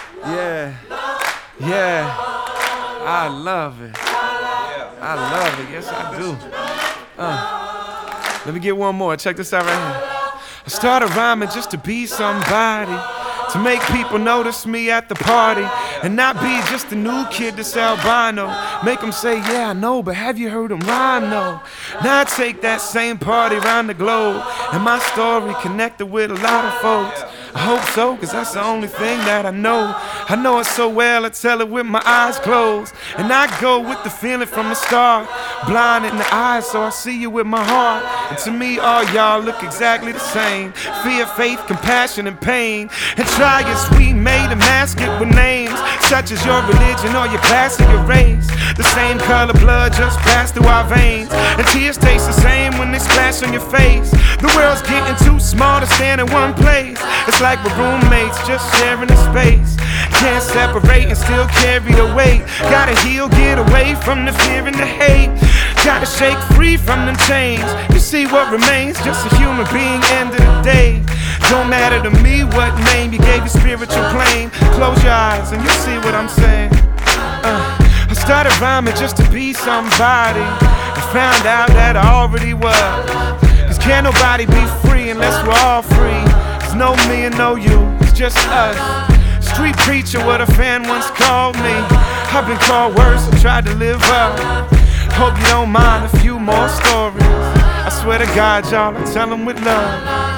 Yeah, yeah, I love it. I love it, yes I do. Let me get one more, check this out right here. I started rhyming just to be somebody, to make people notice me at the party, and not be just a new kid that's albino. Make them say, yeah I know, but have you heard him rhyme? No. Now I take that same party around the globe, and my story connected with a lot of folks. I hope so, cause that's the only thing that I know. I know it so well, I tell it with my eyes closed. And I go with the feeling from the start, blind in the eyes so I see you with my heart. And to me all y'all look exactly the same. Fear, faith, compassion, and pain. And try as we may to mask it with names such as your religion or your class or your race. The same color blood just passed through our veins, and tears taste the same when they splash on your face. The world's getting too small to stand in one place. It's like we're roommates just sharing a space. Can't separate and still carry the weight. Gotta heal, get away from the fear and the hate. Gotta shake free from them chains. You see what remains, just a human being, end of the day. Don't matter to me what name you gave your spiritual plane. Close your eyes and you'll see what I'm saying. I started rhyming just to be somebody, and found out that I already was. Cause can't nobody be free unless we're all free. There's no me and no you, it's just us. Street preacher, what a fan once called me. I've been called worse, I tried to live up. Hope you don't mind a few more stories. I swear to God, y'all, I tell them with love.